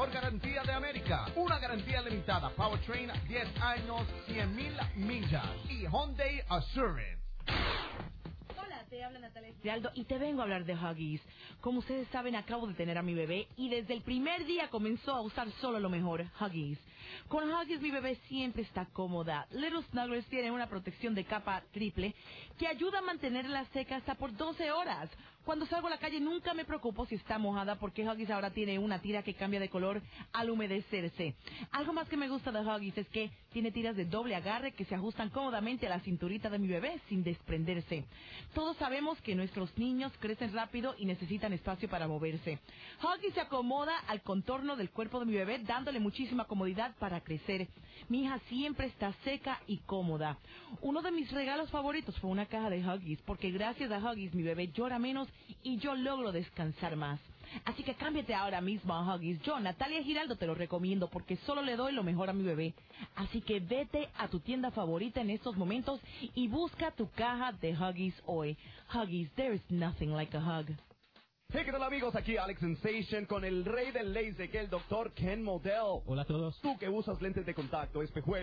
mejor garantía de América. Una garantía limitada. Powertrain, 10 años, 100,000 millas. Y Hyundai Assurance. Hola, te habla Natalia Giraldo y te vengo a hablar de Huggies. Como ustedes saben, acabo de tener a mi bebé y desde el primer día comenzó a usar solo lo mejor, Huggies. Con Huggies mi bebé siempre está cómoda. Little Snugglers tiene una protección de capa triple que ayuda a mantenerla seca hasta por 12 horas. Cuando salgo a la calle nunca me preocupo si está mojada porque Huggies ahora tiene una tira que cambia de color al humedecerse. Algo más que me gusta de Huggies es que tiene tiras de doble agarre que se ajustan cómodamente a la cinturita de mi bebé sin desprenderse. Todos sabemos que nuestros niños crecen rápido y necesitan espacio para moverse. Huggies se acomoda al contorno del cuerpo de mi bebé dándole muchísima comodidad para crecer. Mi hija siempre está seca y cómoda. Uno de mis regalos favoritos fue una caja de Huggies porque gracias a Huggies mi bebé llora menos y yo logro descansar más. Así que cámbiate ahora mismo a Huggies. Yo, Natalia Giraldo, te lo recomiendo porque solo le doy lo mejor a mi bebé. Así que vete a tu tienda favorita en estos momentos y busca tu caja de Huggies hoy. Huggies, there is nothing like a hug. Hey, ¿qué tal amigos? Aquí Alex Sensation con el rey del LASIK, el doctor Ken Modell. Hola a todos. Tú que usas lentes de contacto, espejuelos,